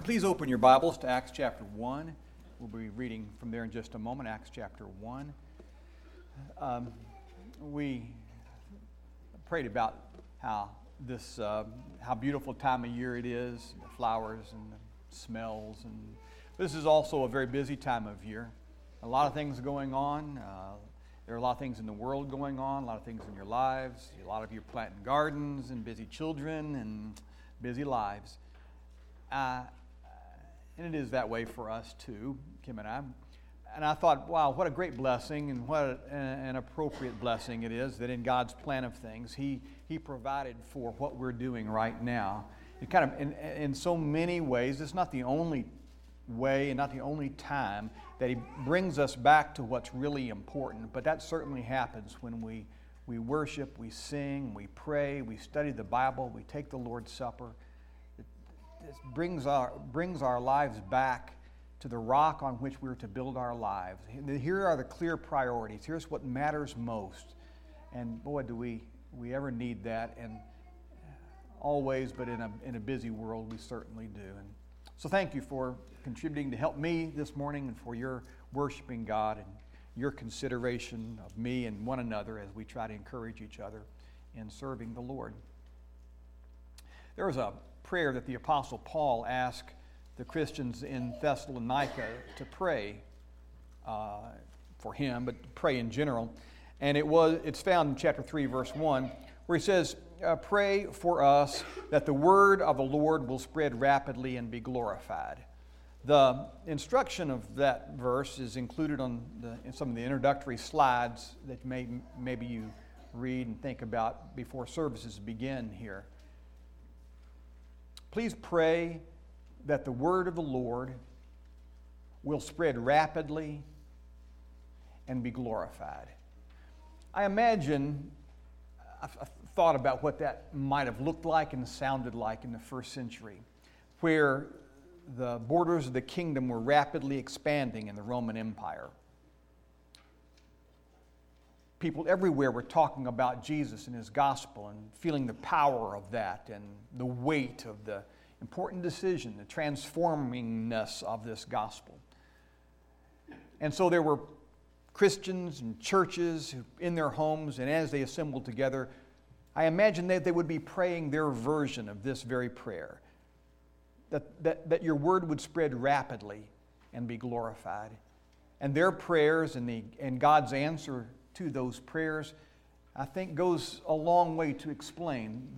Please open your Bibles to Acts chapter 1. We'll be reading from there in just a moment, Acts chapter 1. We prayed about how beautiful time of year it is, the flowers and the smells. And this is also a very busy time of year. A lot of things going on. There are a lot of things in the world going on, a lot of things in your lives. A lot of you are planting gardens and busy children and busy lives. And it is that way for us too, Kim and I. And I thought, wow, what a great blessing and what an appropriate blessing it is that in God's plan of things, He provided for what we're doing right now. It kind of, in so many ways, it's not the only way and not the only time that He brings us back to what's really important, but that certainly happens when we worship, we sing, we pray, we study the Bible, we take the Lord's Supper. It brings our lives back to the rock on which we're to build our lives. Here are the clear priorities. Here's what matters most. And boy, do we ever need that, and always, but in a busy world, we certainly do. And so thank you for contributing to help me this morning and for your worshiping God and your consideration of me and one another as we try to encourage each other in serving the Lord. There was a prayer that the Apostle Paul asked the Christians in Thessalonica to pray for him, but to pray in general. And it's found in chapter 3, verse 1, where he says, pray for us that the word of the Lord will spread rapidly and be glorified. The instruction of that verse is included in some of the introductory slides that maybe you read and think about before services begin here. Please pray that the word of the Lord will spread rapidly and be glorified. I imagine, I've thought about what that might have looked like and sounded like in the first century, where the borders of the kingdom were rapidly expanding in the Roman Empire. People everywhere were talking about Jesus and His gospel and feeling the power of that and the weight of the important decision, the transformingness of this gospel. And so there were Christians and churches in their homes, and as they assembled together, I imagine that they would be praying their version of this very prayer, that your word would spread rapidly and be glorified. And their prayers and God's answer to those prayers, I think, goes a long way to explain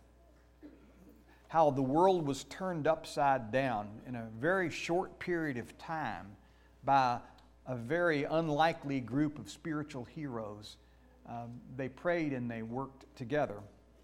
how the world was turned upside down in a very short period of time by a very unlikely group of spiritual heroes. They prayed and they worked together.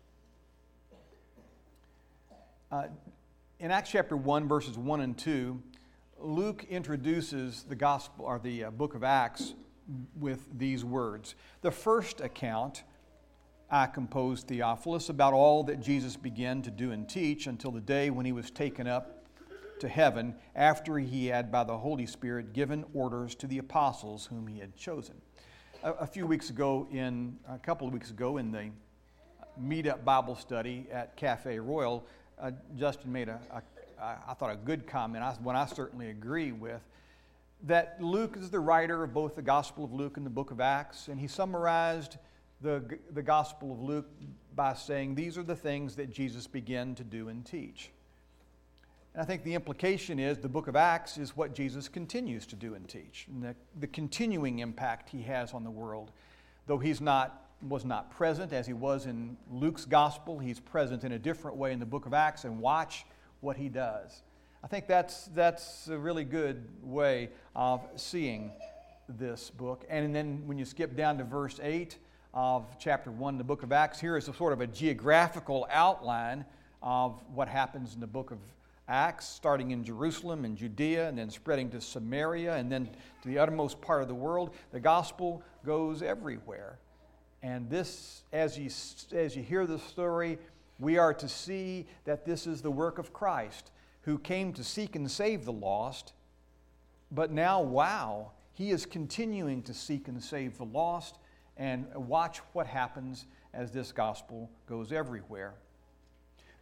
In Acts chapter 1, verses 1 and 2, Luke introduces the gospel or the book of Acts with these words. The first account I composed, Theophilus, about all that Jesus began to do and teach until the day when He was taken up to heaven, after He had by the Holy Spirit given orders to the apostles whom He had chosen. A couple of weeks ago in the meet-up Bible study at Cafe Royal, Justin made I thought a good comment, one I certainly agree with, that Luke is the writer of both the Gospel of Luke and the book of Acts, and he summarized the Gospel of Luke by saying these are the things that Jesus began to do and teach. And I think the implication is the book of Acts is what Jesus continues to do and teach, and the continuing impact He has on the world. Though He was not present as He was in Luke's Gospel, He's present in a different way in the book of Acts, and watch what He does. I think that's a really good way of seeing this book. And then when you skip down to verse 8 of chapter 1, the book of Acts, here is a sort of a geographical outline of what happens in the book of Acts, starting in Jerusalem and Judea, and then spreading to Samaria, and then to the uttermost part of the world. The gospel goes everywhere. And this, as you hear the story, we are to see that this is the work of Christ, who came to seek and save the lost, but now, wow, He is continuing to seek and save the lost, and watch what happens as this gospel goes everywhere.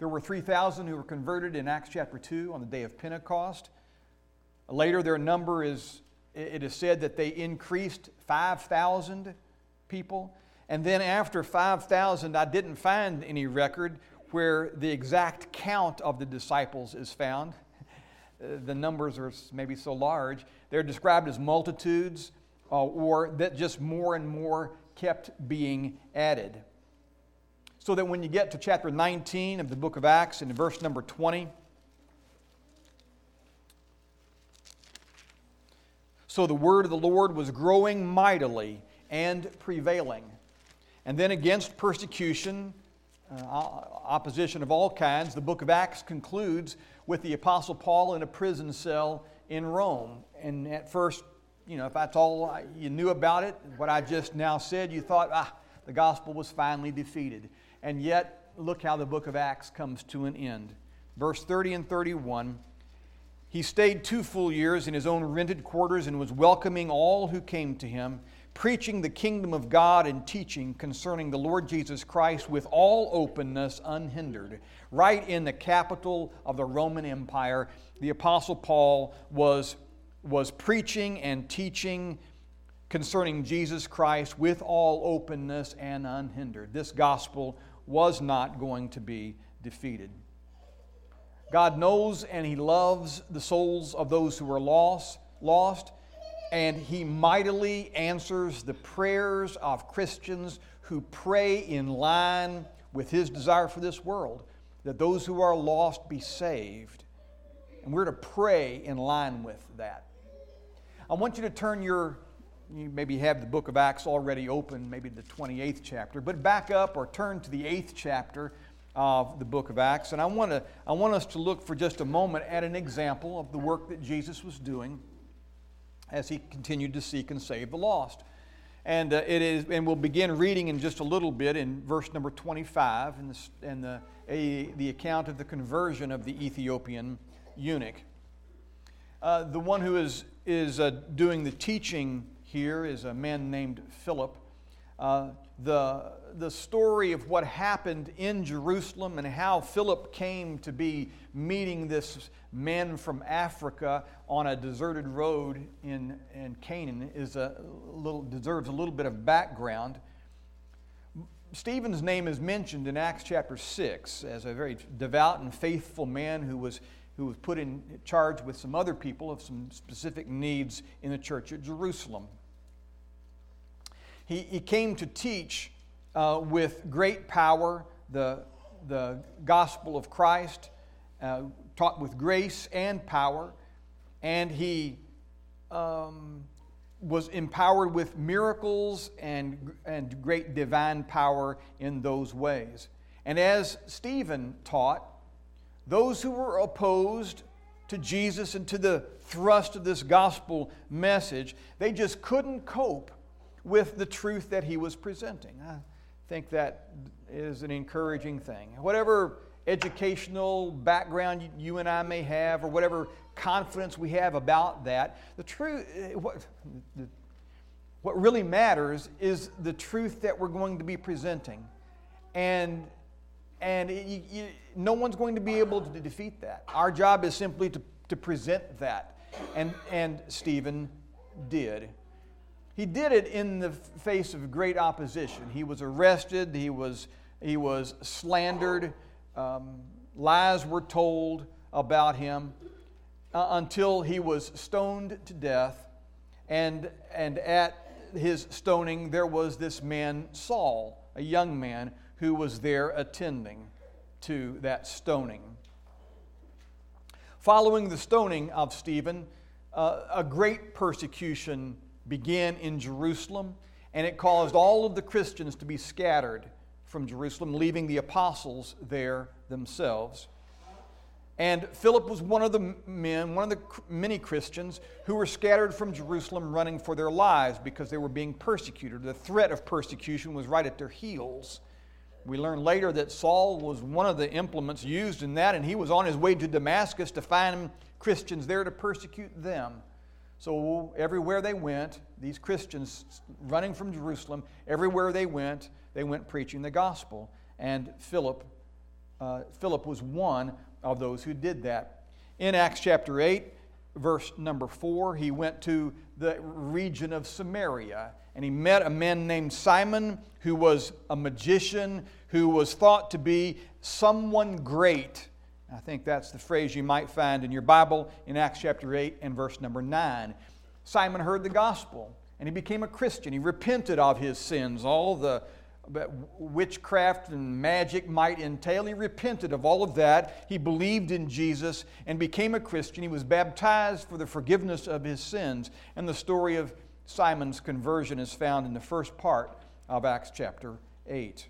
There were 3,000 who were converted in Acts chapter 2 on the day of Pentecost. Later, their number is, it is said that they increased 5,000 people. And then after 5,000, I didn't find any record where the exact count of the disciples is found. The numbers are maybe so large. They're described as multitudes, or that just more and more kept being added. So that when you get to chapter 19 of the book of Acts, in verse number 20, so the word of the Lord was growing mightily and prevailing. And then against persecution, opposition of all kinds, the book of Acts concludes with the Apostle Paul in a prison cell in Rome. And at first, if that's all you knew about it, what I just now said, you thought, the gospel was finally defeated. And yet, look how the book of Acts comes to an end. Verse 30 and 31, he stayed 2 full years in his own rented quarters and was welcoming all who came to him, preaching the kingdom of God and teaching concerning the Lord Jesus Christ with all openness, unhindered. Right in the capital of the Roman Empire, the Apostle Paul was preaching and teaching concerning Jesus Christ with all openness and unhindered. This gospel was not going to be defeated. God knows and He loves the souls of those who are lost, and He mightily answers the prayers of Christians who pray in line with His desire for this world, that those who are lost be saved. And we're to pray in line with that. I want you to turn you maybe have the book of Acts already open, maybe the 28th chapter, but back up or turn to the 8th chapter of the book of Acts. And I want us to look for just a moment at an example of the work that Jesus was doing as He continued to seek and save the lost. And and we'll begin reading in just a little bit in verse number 25 in the account of the conversion of the Ethiopian eunuch. The one who is doing the teaching here is a man named Philip. The story of what happened in Jerusalem and how Philip came to be meeting this man from Africa on a deserted road in Canaan deserves a little bit of background. Stephen's name is mentioned in Acts chapter 6 as a very devout and faithful man who was put in charge with some other people of some specific needs in the church at Jerusalem. He came to teach with great power the gospel of Christ, taught with grace and power, and he was empowered with miracles and great divine power in those ways. And as Stephen taught, those who were opposed to Jesus and to the thrust of this gospel message, they just couldn't cope with the truth that he was presenting. I think that is an encouraging thing. Whatever educational background you and I may have, or whatever confidence we have about that, the truth, what really matters is the truth that we're going to be presenting. And no one's going to be able to defeat that. Our job is simply to present that. And Stephen did. He did it in the face of great opposition. He was arrested. He was slandered. Lies were told about him until he was stoned to death. And at his stoning, there was this man, Saul, a young man, who was there attending to that stoning. Following the stoning of Stephen, a great persecution began in Jerusalem, and it caused all of the Christians to be scattered from Jerusalem, leaving the apostles there themselves. And Philip was one of the men, one of the many Christians who were scattered from Jerusalem running for their lives because they were being persecuted. The threat of persecution was right at their heels. We learn later that Saul was one of the implements used in that, and he was on his way to Damascus to find Christians there to persecute them. So everywhere they went, these Christians running from Jerusalem, everywhere they went preaching the gospel. And Philip Philip was one of those who did that. In Acts chapter 8, verse number 4, he went to the region of Samaria, and he met a man named Simon, who was a magician, who was thought to be someone great. I think that's the phrase you might find in your Bible in Acts chapter 8 and verse number 9. Simon heard the gospel, and he became a Christian. He repented of his sins, all the witchcraft and magic might entail. He repented of all of that. He believed in Jesus and became a Christian. He was baptized for the forgiveness of his sins. And the story of Simon's conversion is found in the first part of Acts chapter 8.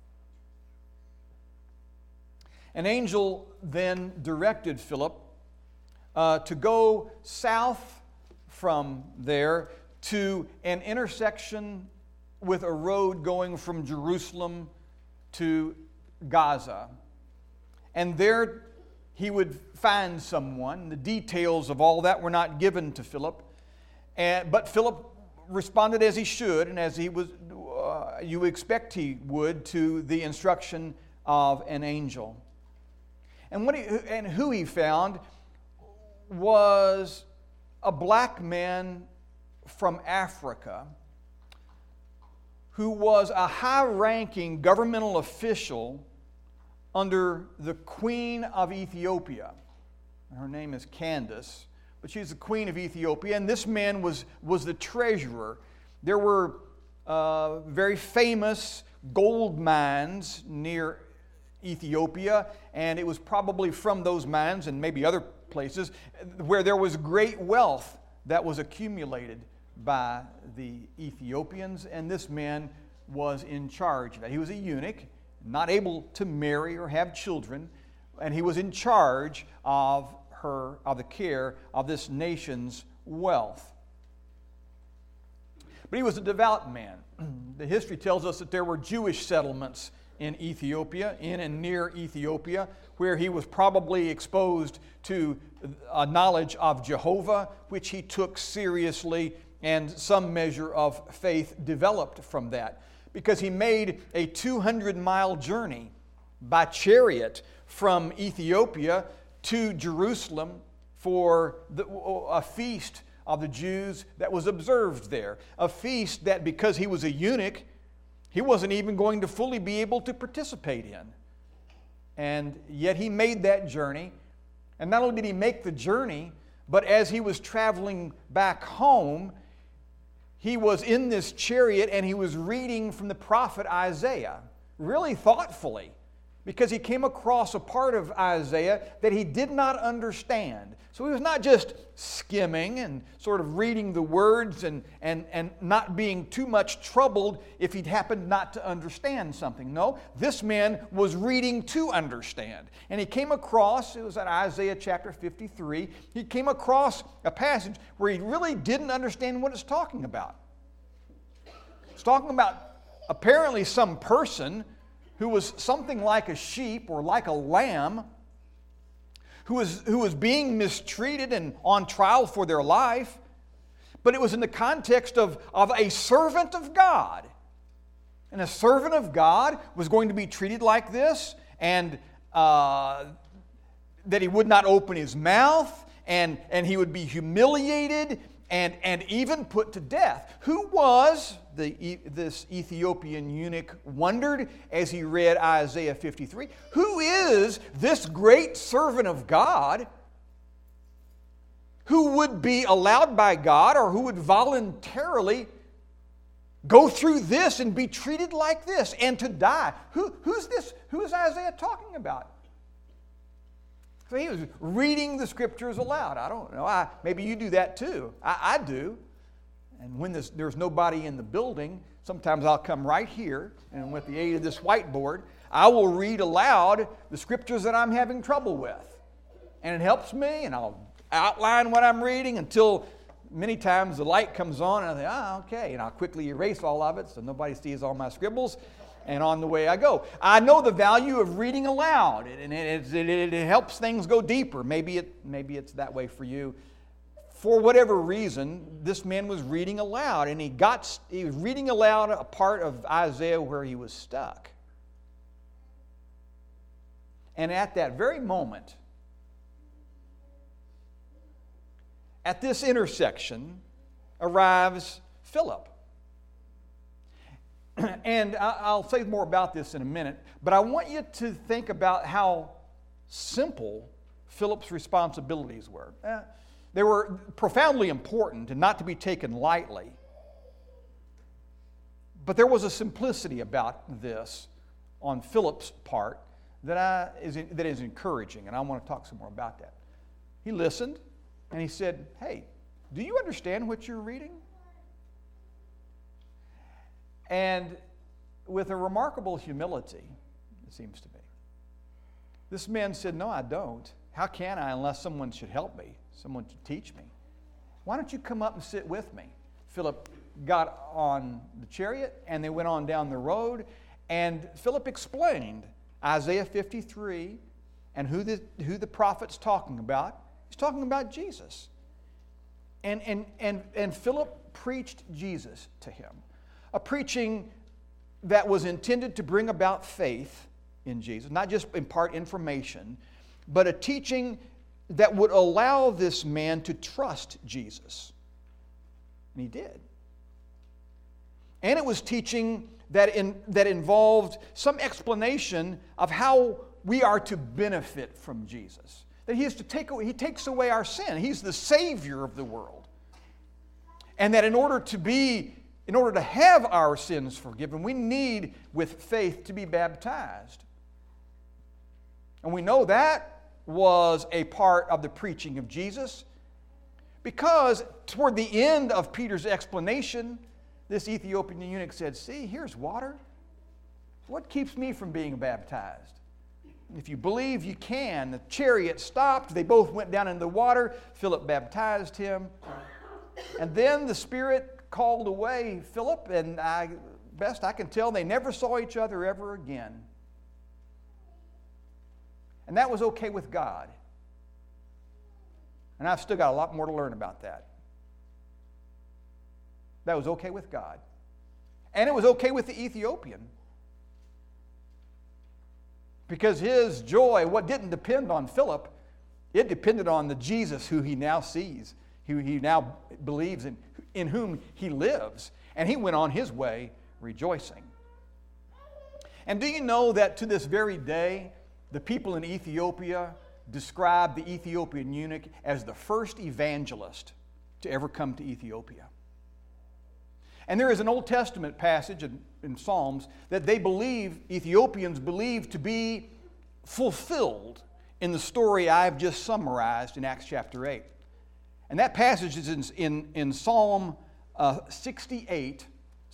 An angel then directed Philip to go south from there to an intersection with a road going from Jerusalem to Gaza. And there he would find someone. The details of all that were not given to Philip. But Philip responded as he should, and as he was, you expect he would, to the instruction of an angel. And who he found was a black man from Africa who was a high-ranking governmental official under the Queen of Ethiopia. Her name is Candace, but she's the Queen of Ethiopia, and this man was the treasurer. There were very famous gold mines near Ethiopia, and it was probably from those mines and maybe other places where there was great wealth that was accumulated by the Ethiopians, and this man was in charge of that. He was a eunuch, not able to marry or have children, and he was in charge of the care of this nation's wealth. But he was a devout man. The history tells us that there were Jewish settlements in Ethiopia, in and near Ethiopia, where he was probably exposed to a knowledge of Jehovah, which he took seriously, and some measure of faith developed from that, because he made a 200-mile journey by chariot from Ethiopia to Jerusalem for a feast of the Jews that was observed there. A feast that, because he was a eunuch, he wasn't even going to fully be able to participate in. And yet he made that journey. And not only did he make the journey, but as he was traveling back home, he was in this chariot and he was reading from the prophet Isaiah, really thoughtfully, because he came across a part of Isaiah that he did not understand. So he was not just skimming and sort of reading the words and not being too much troubled if he'd happened not to understand something. No, this man was reading to understand. And he came across, it was at Isaiah chapter 53, he came across a passage where he really didn't understand what it's talking about. It's talking about apparently some person who was something like a sheep or like a lamb, who was being mistreated and on trial for their life, but it was in the context of a servant of God. And a servant of God was going to be treated like this, and that he would not open his mouth, and he would be humiliated and even put to death. Who was this Ethiopian eunuch wondered as he read Isaiah 53. Who is this great servant of God who would be allowed by God, or who would voluntarily go through this and be treated like this and to die? Who's this? Who is Isaiah talking about? So he was reading the Scriptures aloud. I don't know. Maybe you do that too. I do. And when there's nobody in the building, sometimes I'll come right here, and with the aid of this whiteboard, I will read aloud the Scriptures that I'm having trouble with. And it helps me, and I'll outline what I'm reading until many times the light comes on, and I think, okay. And I'll quickly erase all of it so nobody sees all my scribbles. And on the way I go. I know the value of reading aloud, and it helps things go deeper. Maybe it's that way for you. For whatever reason, this man was reading aloud, and he was reading aloud a part of Isaiah where he was stuck. And at that very moment, at this intersection, arrives Philip. And I'll say more about this in a minute, but I want you to think about how simple Philip's responsibilities were. They were profoundly important and not to be taken lightly. But there was a simplicity about this on Philip's part that is encouraging, and I want to talk some more about that. He listened, and he said, "Hey, do you understand what you're reading?" And with a remarkable humility, it seems to me, this man said, "No, I don't. How can I unless someone should help me, someone to teach me? Why don't you come up and sit with me?" Philip got on the chariot, and they went on down the road, and Philip explained Isaiah 53 and who the prophet's talking about. He's talking about Jesus. And Philip preached Jesus to him, a preaching that was intended to bring about faith in Jesus, not just impart information, but a teaching that would allow this man to trust Jesus. And he did. And it was teaching that involved some explanation of how we are to benefit from Jesus. That he takes away our sin. He's the Savior of the world. And that in order to have our sins forgiven, we need, with faith, to be baptized. And we know that was a part of the preaching of Jesus, because toward the end of Peter's explanation, this Ethiopian eunuch said, "See, here's water. What keeps me from being baptized? If you believe, you can." The chariot stopped. They both went down into the water. Philip baptized him. And then the Spirit called away Philip, and best I can tell, they never saw each other ever again. And that was okay with God. And I've still got a lot more to learn about that. That was okay with God. And it was okay with the Ethiopian. Because his joy, what didn't depend on Philip, it depended on the Jesus who he now sees, who he now believes in whom he lives. And he went on his way rejoicing. And do you know that to this very day, the people in Ethiopia describe the Ethiopian eunuch as the first evangelist to ever come to Ethiopia? And there is an Old Testament passage in Psalms that Ethiopians believe to be fulfilled in the story I've just summarized in Acts chapter 8. And that passage is in Psalm 68,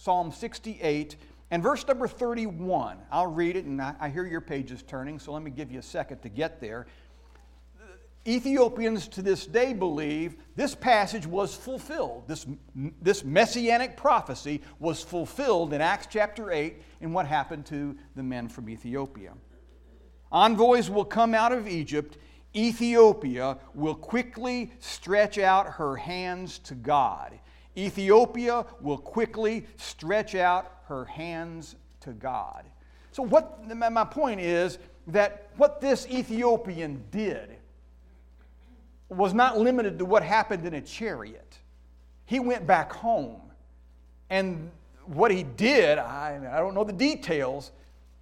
and verse number 31. I'll read it, and I hear your pages turning, so let me give you a second to get there. Ethiopians to this day believe this passage was fulfilled. This messianic prophecy was fulfilled in Acts chapter 8 in what happened to the men from Ethiopia. Envoys will come out of Egypt. Ethiopia will quickly stretch out her hands to God. Ethiopia will quickly stretch out her hands to God. So my point is that what this Ethiopian did was not limited to what happened in a chariot. He went back home. And what he did, I don't know the details,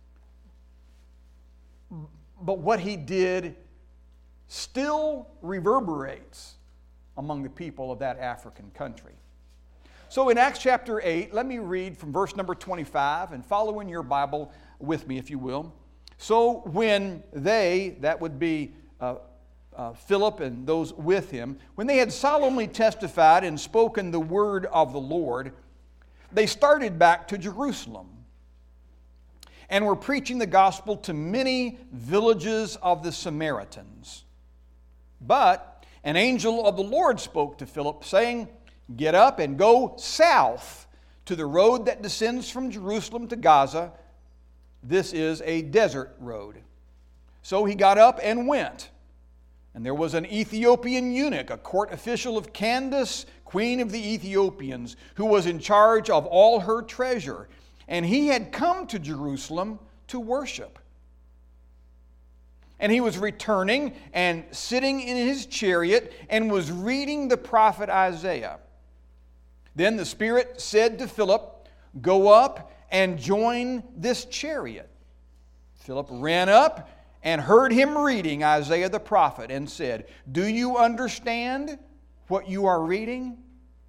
but what he did still reverberates among the people of that African country. So in Acts chapter 8, let me read from verse number 25 and follow in your Bible with me, if you will. So when they, that would be Philip and those with him, when they had solemnly testified and spoken the word of the Lord, they started back to Jerusalem and were preaching the gospel to many villages of the Samaritans. But an angel of the Lord spoke to Philip, saying, "Get up and go south to the road that descends from Jerusalem to Gaza. This is a desert road." So he got up and went. And there was an Ethiopian eunuch, a court official of Candace, queen of the Ethiopians, who was in charge of all her treasure. And he had come to Jerusalem to worship. And he was returning and sitting in his chariot and was reading the prophet Isaiah. Then the Spirit said to Philip, "Go up and join this chariot." Philip ran up and heard him reading Isaiah the prophet and said, "Do you understand what you are reading?"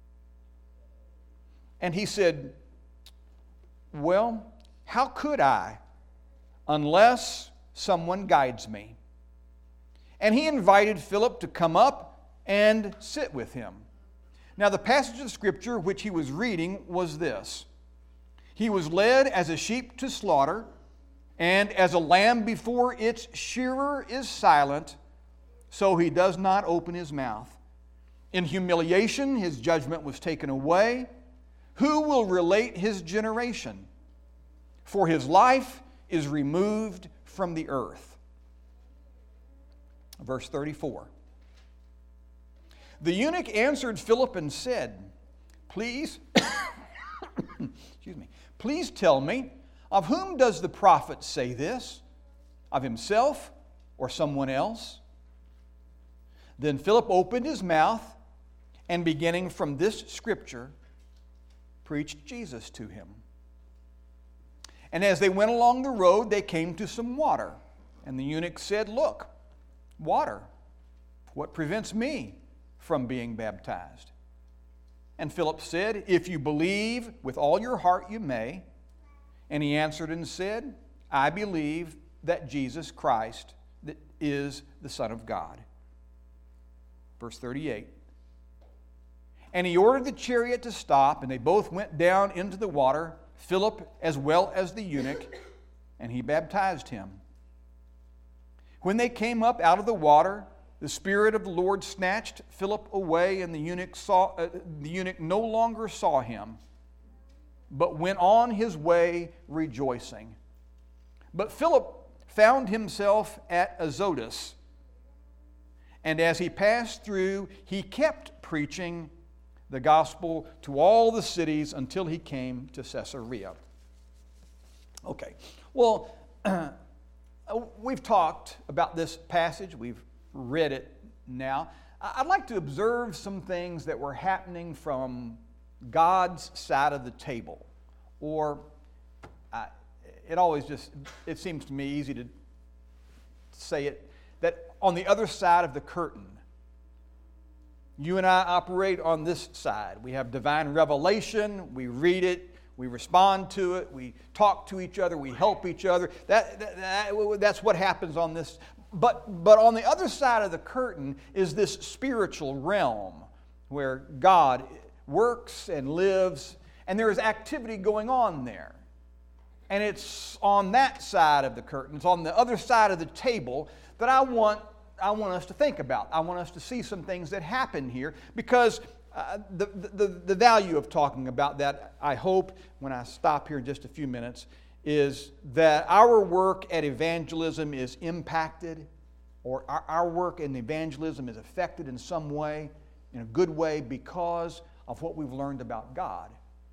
And he said, "Well, how could I, unless someone guides me?" And he invited Philip to come up and sit with him. Now, the passage of Scripture which he was reading was this: "He was led as a sheep to slaughter, and as a lamb before its shearer is silent, so he does not open his mouth. In humiliation his judgment was taken away. Who will relate his generation? For his life is removed from the earth." Verse 34. The eunuch answered Philip and said, "Please, excuse me, please tell me, of whom does the prophet say this? Of himself or someone else?" Then Philip opened his mouth and, beginning from this scripture, preached Jesus to him. And as they went along the road, they came to some water. And the eunuch said, "Look, water. What prevents me from being baptized?" And Philip said, "If you believe with all your heart, you may." And he answered and said, "I believe that Jesus Christ is the Son of God." Verse 38. And he ordered the chariot to stop, and they both went down into the water, Philip as well as the eunuch, and he baptized him. When they came up out of the water, the Spirit of the Lord snatched Philip away, and the eunuch no longer saw him, but went on his way rejoicing. But Philip found himself at Azotus, and as he passed through, he kept preaching the gospel to all the cities until he came to Caesarea. Okay, well, we've talked about this passage. We've read it now. I'd like to observe some things that were happening from God's side of the table. Or it seems to me easy to say it, that on the other side of the curtain. You and I operate on this side. We have divine revelation. We read it. We respond to it. We talk to each other. We help each other. That's what happens on this. But on the other side of the curtain is this spiritual realm where God works and lives, and there is activity going on there. And it's on that side of the curtain, it's on the other side of the table that I want us to think about. I want us to see some things that happen here, because the value of talking about that, I hope, when I stop here in just a few minutes, is that our work at evangelism is impacted, or our work in evangelism is affected in some way, in a good way, because of what we've learned about God.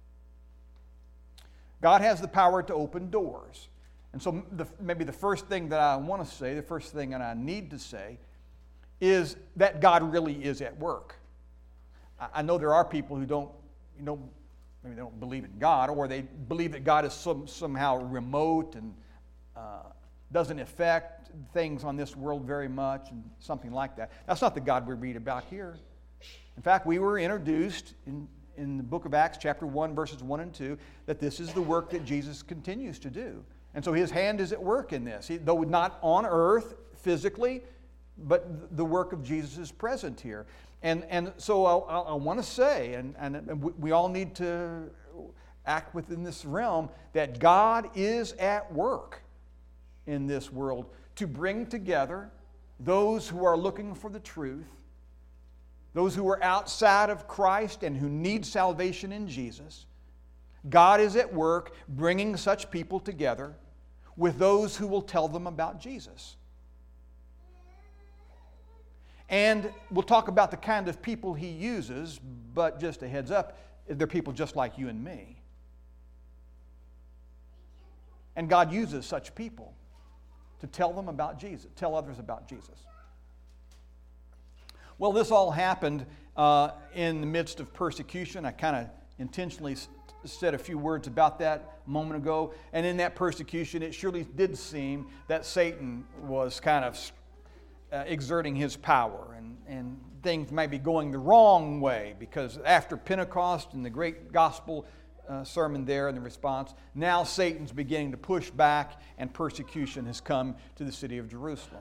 God has the power to open doors. And so maybe the first thing that I want to say, the first thing that I need to say, is that God really is at work. I know there are people who maybe they don't believe in God, or they believe that God is somehow remote and doesn't affect things on this world very much, and something like that. That's not the God we read about here. In fact, we were introduced in the book of Acts, chapter 1, verses 1 and 2, that this is the work that Jesus continues to do. And so his hand is at work in this. Though not on earth physically, but the work of Jesus is present here. And so I want to say, and we all need to act within this realm, that God is at work in this world to bring together those who are looking for the truth, those who are outside of Christ and who need salvation in Jesus. God is at work bringing such people together with those who will tell them about Jesus. And we'll talk about the kind of people he uses, but just a heads up, they're people just like you and me. And God uses such people. to tell them about Jesus, tell others about Jesus. Well, this all happened in the midst of persecution. I kind of intentionally said a few words about that a moment ago. And in that persecution, it surely did seem that Satan was kind of exerting his power, and things may be going the wrong way, because after Pentecost and the great gospel sermon there and the response, now Satan's beginning to push back, and persecution has come to the city of Jerusalem.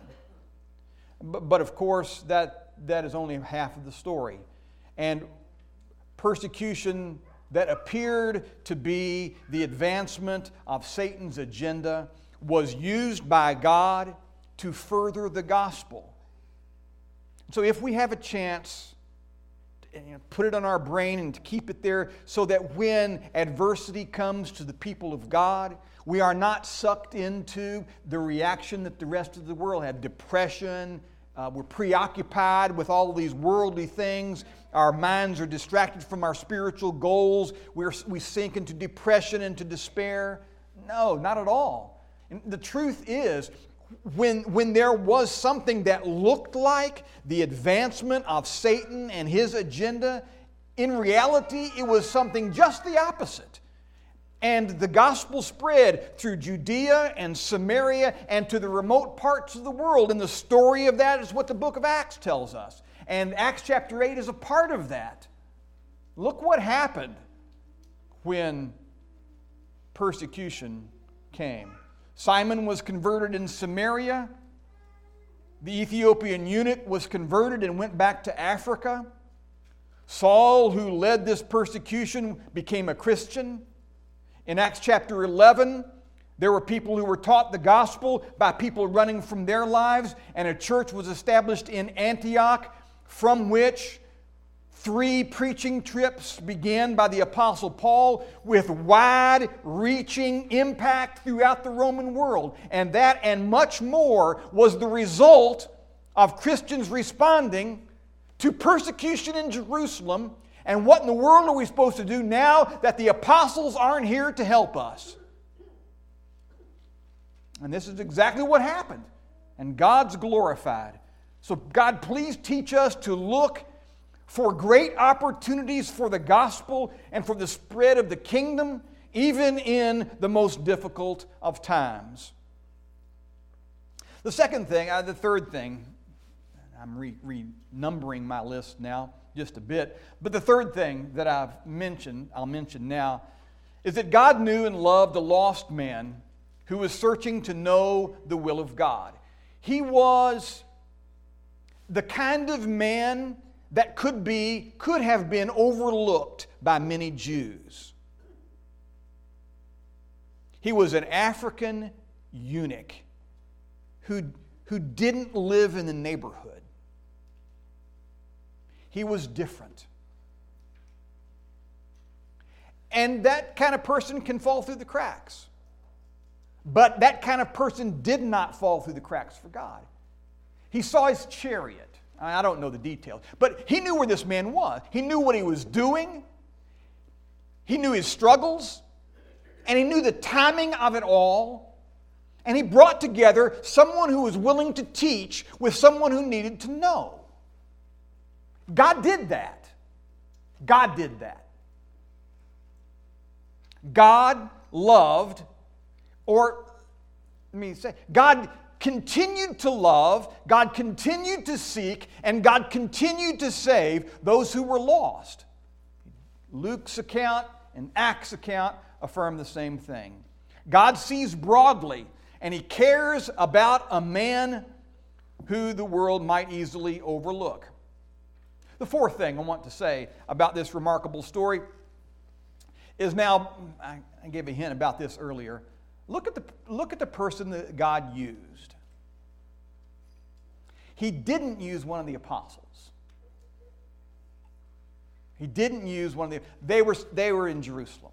But of course, that is only half of the story. And persecution that appeared to be the advancement of Satan's agenda was used by God to further the gospel. So if we have a chance to put it on our brain and to keep it there, so that when adversity comes to the people of God, we are not sucked into the reaction that the rest of the world had. Depression, we're preoccupied with all of these worldly things. Our minds are distracted from our spiritual goals. We sink into depression, into despair. No, not at all. And the truth is, when there was something that looked like the advancement of Satan and his agenda, in reality it was something just the opposite. And the gospel spread through Judea and Samaria and to the remote parts of the world. And the story of that is what the book of Acts tells us. And Acts chapter 8 is a part of that. Look what happened when persecution came. Simon was converted in Samaria. The Ethiopian eunuch was converted and went back to Africa. Saul, who led this persecution, became a Christian. In Acts chapter 11, there were people who were taught the gospel by people running from their lives, and a church was established in Antioch, from which 3 preaching trips began by the Apostle Paul with wide-reaching impact throughout the Roman world. And that and much more was the result of Christians responding to persecution in Jerusalem. And what in the world are we supposed to do now that the apostles aren't here to help us? And this is exactly what happened. And God's glorified. So God, please teach us to look for great opportunities for the gospel and for the spread of the kingdom, even in the most difficult of times. The third thing, I'm renumbering my list now just a bit, but the third thing that I'll mention now, is that God knew and loved a lost man who was searching to know the will of God. He was the kind of man that could have been overlooked by many Jews. He was an African eunuch who didn't live in the neighborhood. He was different. And that kind of person can fall through the cracks. But that kind of person did not fall through the cracks for God. He saw his chariot. I don't know the details, but he knew where this man was. He knew what he was doing. He knew his struggles, and he knew the timing of it all. And he brought together someone who was willing to teach with someone who needed to know. God did that. God did that. God loved, or let me say, God continued to love, God continued to seek, and God continued to save those who were lost. Luke's account and Acts' account affirm the same thing. God sees broadly, and He cares about a man who the world might easily overlook. The fourth thing I want to say about this remarkable story is now, I gave a hint about this earlier. Look at the person that God used. He didn't use one of the apostles. He didn't use one of the... They were in Jerusalem.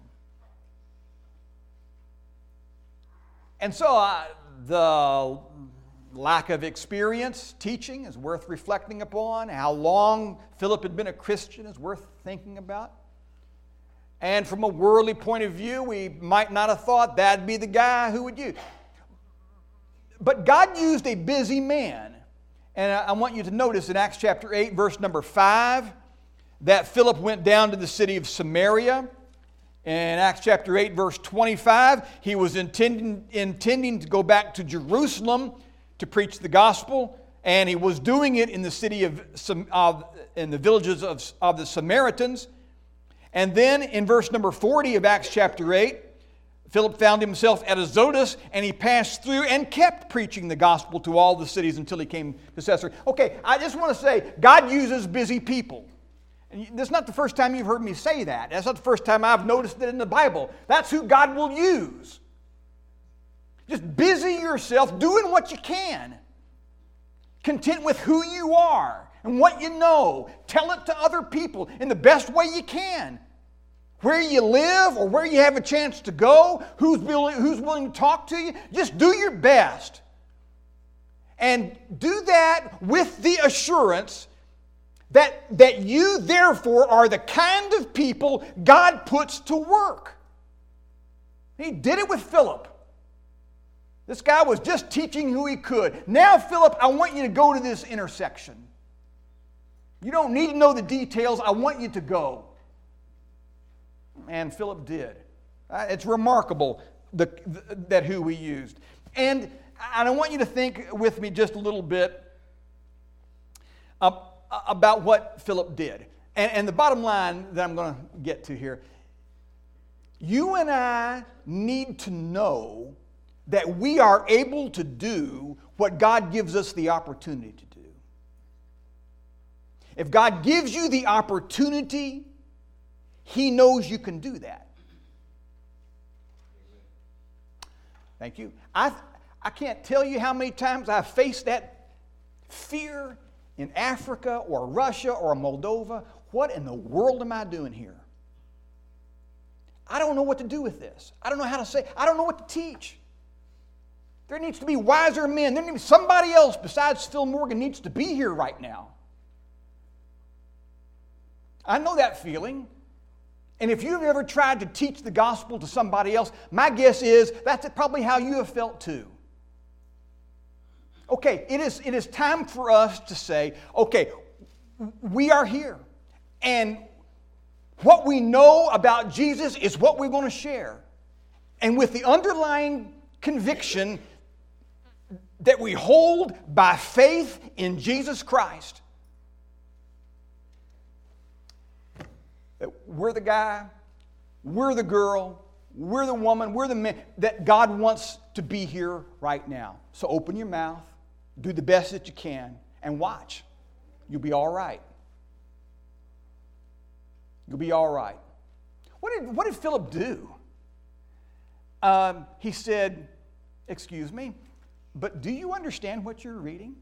And so the lack of experience teaching is worth reflecting upon. How long Philip had been a Christian is worth thinking about. And from a worldly point of view, we might not have thought that'd be the guy who would use. But God used a busy man. And I want you to notice in Acts chapter 8, verse number 5, that Philip went down to the city of Samaria. In Acts chapter 8, verse 25, he was intending to go back to Jerusalem to preach the gospel, and he was doing it in the city in the villages of the Samaritans. And then in verse number 40 of Acts chapter 8, Philip found himself at Azotus, and he passed through and kept preaching the gospel to all the cities until he came to Caesarea. Okay, I just want to say, God uses busy people. And this is not the first time you've heard me say that. That's not the first time I've noticed it in the Bible. That's who God will use. Just busy yourself doing what you can. Content with who you are and what you know. Tell it to other people in the best way you can. Where you live or where you have a chance to go, who's willing to talk to you, just do your best. And do that with the assurance that you, therefore, are the kind of people God puts to work. He did it with Philip. This guy was just teaching who he could. Now, Philip, I want you to go to this intersection. You don't need to know the details. I want you to go. And Philip did. It's remarkable that who we used. And I want you to think with me just a little bit about what Philip did. And the bottom line that I'm going to get to here, you and I need to know that we are able to do what God gives us the opportunity to do. If God gives you the opportunity, He knows you can do that. Thank you. I can't tell you how many times I've faced that fear in Africa or Russia or Moldova. What in the world am I doing here? I don't know what to do with this. I don't know how to say. I don't know what to teach. There needs to be wiser men. There needs to be somebody else besides Phil Morgan needs to be here right now. I know that feeling. And if you've ever tried to teach the gospel to somebody else, my guess is that's probably how you have felt too. Okay, it is time for us to say, okay, we are here. And what we know about Jesus is what we're going to share. And with the underlying conviction that we hold by faith in Jesus Christ, that we're the guy, we're the girl, we're the woman, we're the man that God wants to be here right now. So open your mouth, do the best that you can, and watch. You'll be all right. You'll be all right. What did Philip do? He said, "Excuse me, but do you understand what you're reading?"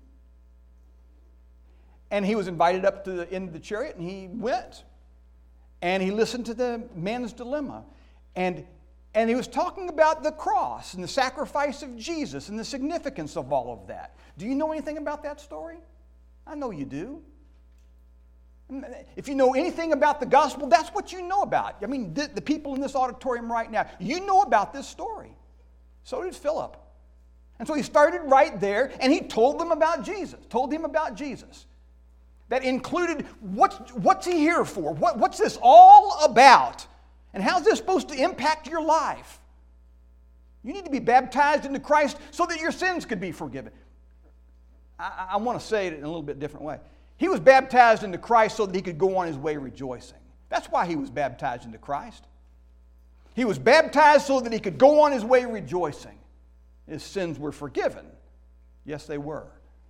And he was invited up to the end of the chariot, and he went. And he listened to the man's dilemma. And he was talking about the cross and the sacrifice of Jesus and the significance of all of that. Do you know anything about that story? I know you do. If you know anything about the gospel, that's what you know about. I mean, the people in this auditorium right now, you know about this story. So did Philip. And so he started right there, and he told them about Jesus, told him about Jesus. That included, what's he here for? What's this all about? And how's this supposed to impact your life? You need to be baptized into Christ so that your sins could be forgiven. I want to say it in a little bit different way. He was baptized into Christ so that he could go on his way rejoicing. That's why he was baptized into Christ. He was baptized so that he could go on his way rejoicing. His sins were forgiven. Yes, they were.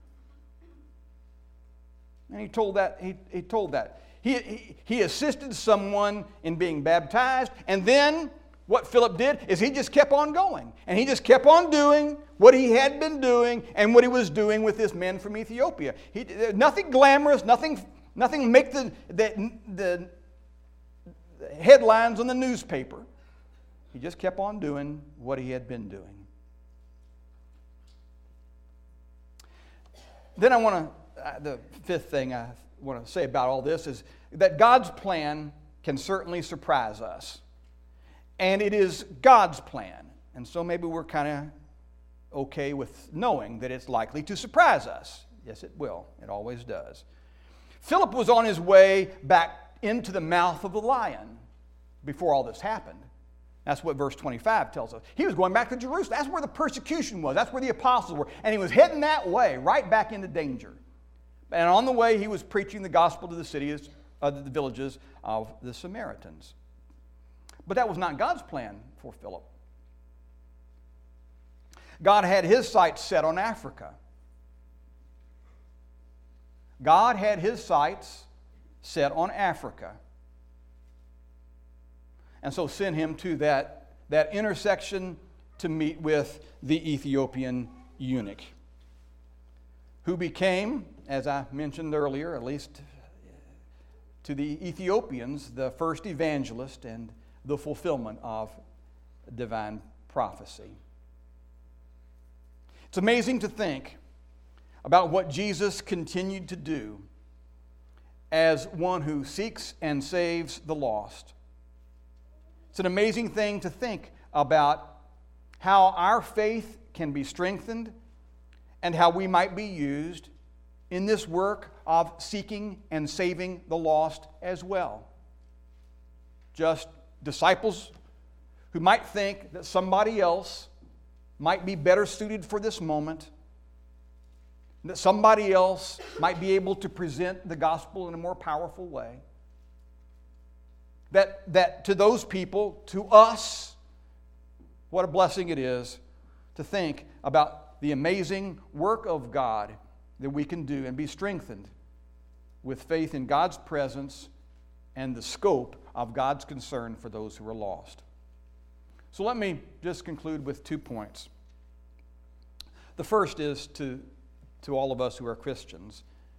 And he told that. He told that. He assisted someone in being baptized, and then what Philip did is he just kept on going. And he just kept on doing what he had been doing and what he was doing with this man from Ethiopia. Nothing glamorous, nothing make the headlines on the newspaper. He just kept on doing what he had been doing. Then the fifth thing I want to say about all this is that God's plan can certainly surprise us. And it is God's plan. And so maybe we're kind okay with knowing that it's likely to surprise us. Yes, it will. It always does. Philip was on his way back into the mouth of the lion before all this happened. That's what verse 25 tells us. He was going back to Jerusalem. That's where the persecution was. That's where the apostles were. And he was heading that way, right back into danger. And on the way, he was preaching the gospel to the cities, the villages of the Samaritans. But that was not God's plan for Philip. God had his sights set on Africa. God had his sights set on Africa. And so sent him to that intersection to meet with the Ethiopian eunuch, who became, as I mentioned earlier, at least to the Ethiopians, the first evangelist and the fulfillment of divine prophecy. It's amazing to think about what Jesus continued to do as one who seeks and saves the lost. It's an amazing thing to think about how our faith can be strengthened and how we might be used in this work of seeking and saving the lost as well. Just disciples who might think that somebody else might be better suited for this moment, that somebody else might be able to present the gospel in a more powerful way. That to those people, to us, what a blessing it is to think about the amazing work of God that we can do and be strengthened with faith in God's presence and the scope of God's concern for those who are lost. So let me just conclude with 2 points. The first is to all of us who are Christians.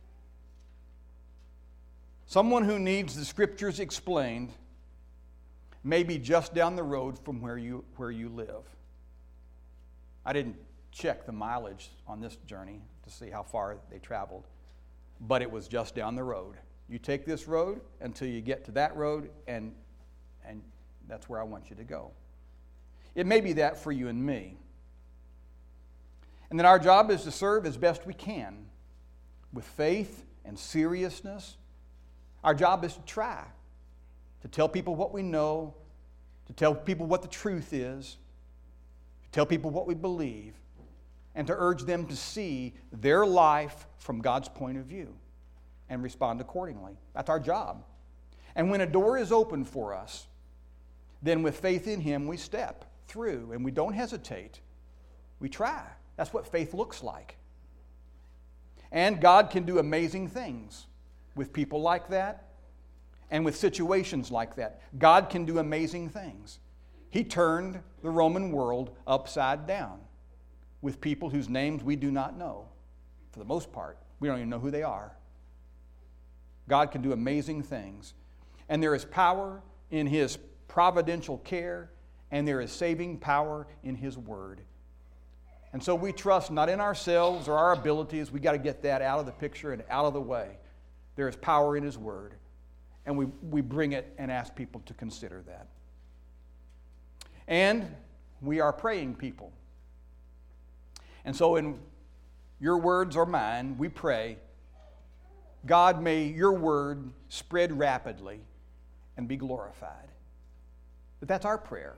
Someone who needs the Scriptures explained may be just down the road from where you live. I didn't check the mileage on this journey to see how far they traveled, but it was just down the road. You take this road until you get to that road, and that's where I want you to go. It may be that for you and me. And then our job is to serve as best we can with faith and seriousness. Our job is to try to tell people what we know, to tell people what the truth is, to tell people what we believe, and to urge them to see their life from God's point of view and respond accordingly. That's our job. And when a door is open for us, then with faith in Him, we step through and we don't hesitate. We try. That's what faith looks like. And God can do amazing things with people like that and with situations like that. God can do amazing things. He turned the Roman world upside down with people whose names we do not know. For the most part, we don't even know who they are. God can do amazing things. And there is power in His providential care, and there is saving power in His Word. And so we trust not in ourselves or our abilities. We've got to get that out of the picture and out of the way. There is power in His Word. And we bring it and ask people to consider that. And we are praying people. And so in your words or mine, we pray, God, may your word spread rapidly and be glorified. But that's our prayer.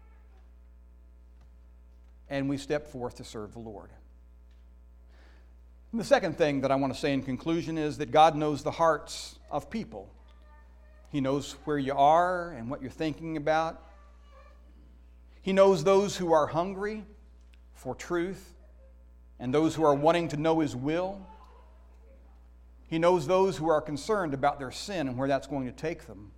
And we step forth to serve the Lord. And the second thing that I want to say in conclusion is that God knows the hearts of people. He knows where you are and what you're thinking about. He knows those who are hungry for truth and those who are wanting to know His will. He knows those who are concerned about their sin and where that's going to take them.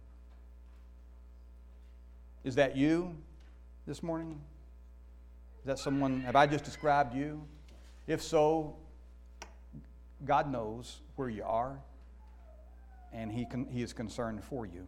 Is that you this morning? Is that someone, have I just described you? If so, God knows where you are, and He is concerned for you.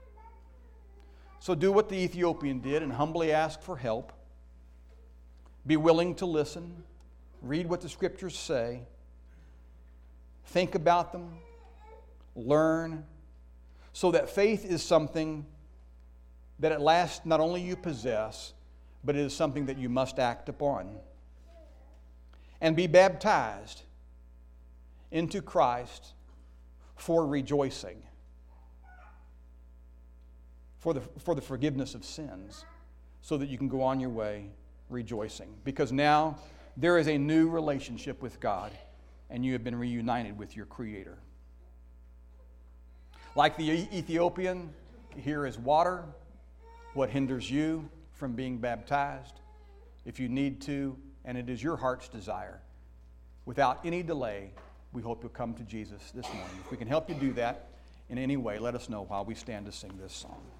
So do what the Ethiopian did and humbly ask for help. Be willing to listen. Read what the Scriptures say. Think about them. Learn. So that faith is something that at last not only you possess, but it is something that you must act upon. and be baptized into Christ for rejoicing, for the forgiveness of sins, so that you can go on your way rejoicing. Because now there is a new relationship with God, and you have been reunited with your Creator. Like the Ethiopian, here is water. What hinders you from being baptized? If you need to, and it is your heart's desire, without any delay, we hope you'll come to Jesus this morning. If we can help you do that in any way, let us know while we stand to sing this song.